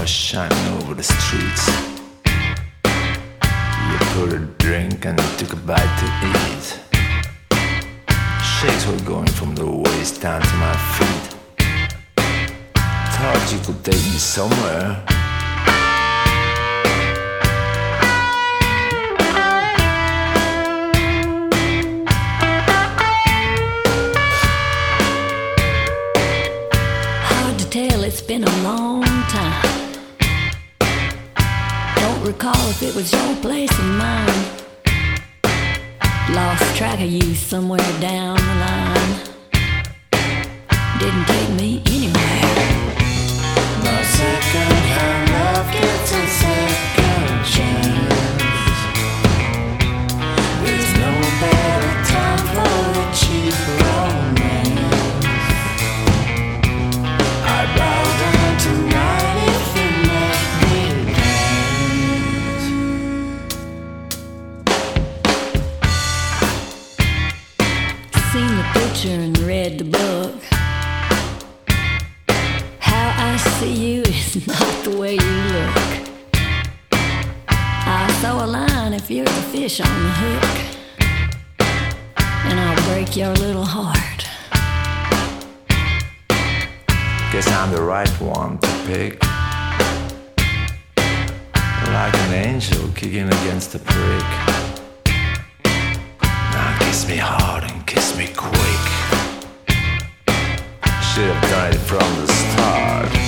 stars shining over the streets. You poured a drink and you took a bite to eat. Shakes were going from the waist down to my feet. Thought you could take me somewhere. It's been a long time. Don't recall if it was your place or mine. Lost track of you somewhere down the line. Didn't take me anywhere. No second-hand love gets a second chance. There's no better time for a cheap romance. I'd bow down tonight if you make me dance. Seen the picture and read the book. How I see you is not the way you look. I'll throw a line if you're the fish on the hook, and I'll break your little heart. Guess I'm the right one to pick. Like an angel kicking against a prick. Now kiss me hard and kiss me quick. Should have done it from the start.